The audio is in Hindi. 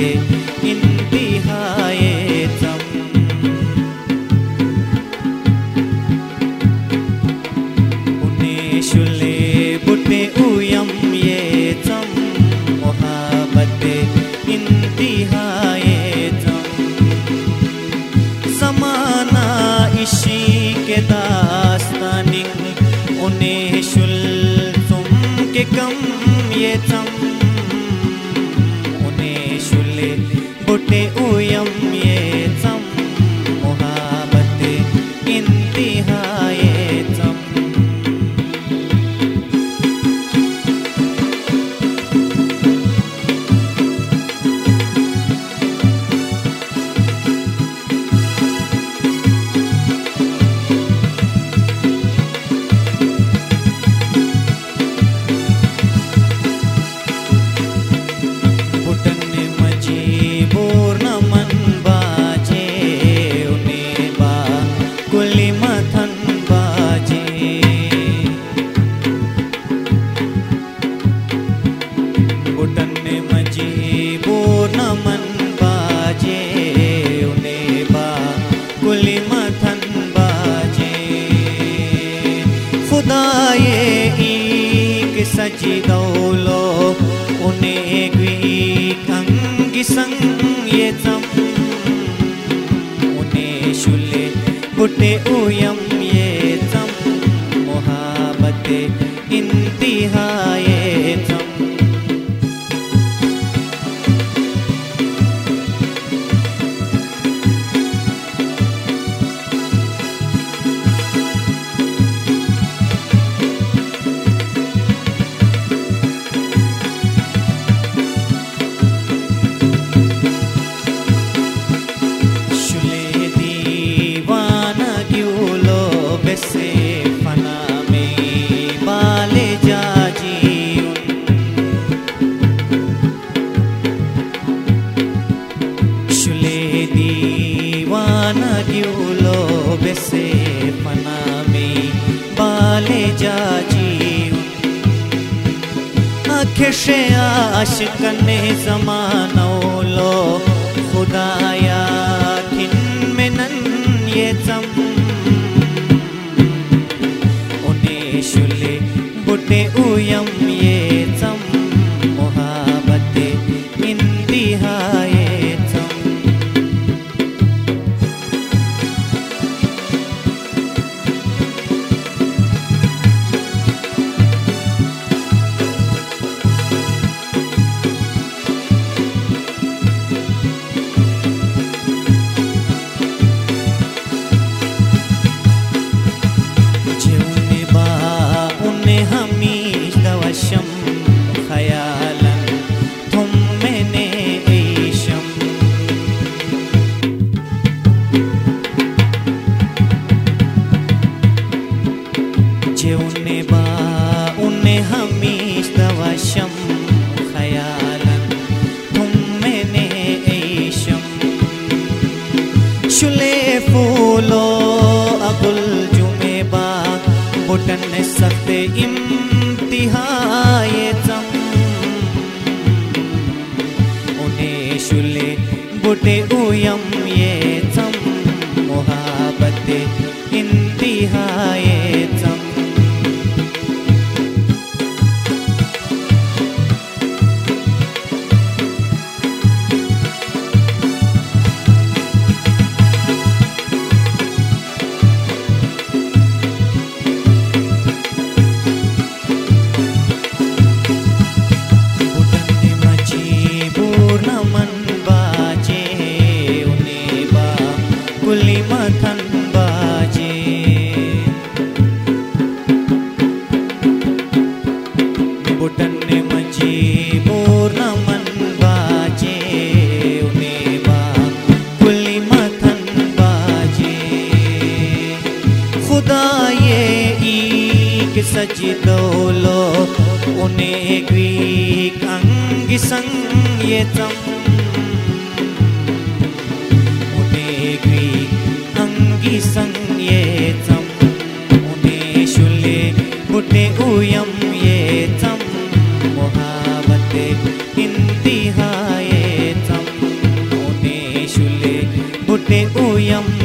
इंतिहाए जम उन्हें शुले बुटे उयम ये जम मोहब्बत इंतिहाए जम ज़माना इशी के दास्तानिक उन्हें शुल तुम के कम ये जम बुटे उयम ये जम मोहब्बत इंतिहाए जम सजी दौलो उन्हें अंगी संग ये जम उन्हें शुले बुटे उयम ये जम मोहब्बत इंतिहाए जम से फना में बाले जाजी आंखें से आशिकन ने ज़मानो लो खुदाया किन में नन ये जम उन्हें शुले बुटे उयम ये जम मोहब्बत इंतिहाए जम उन्हें हमीश दवशम ख्यालन तुम मैंने ऐशम शुले फूलो अबुल जुमे बा बुटन सख्त इम्तिहाए जम उन्हें शुले बुटे उयम ये जम मोहब्बत इंतिहाए जम सजी दौलो उन्हें अंगी संग ये जम उन्हें अंगी संग ये जम उन्हें शुले बुटे उयम ये जम मोहब्बत इंतिहाए जम बुटे उयम